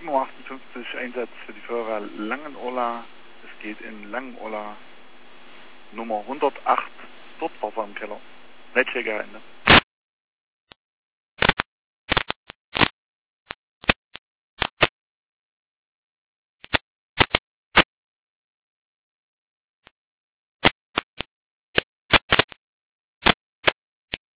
7:58 Uhr Einsatz für die Feuerwehr Langenurla. Es geht in Langenurla Nummer 108, dort Wasser im Keller. Netzwerkende.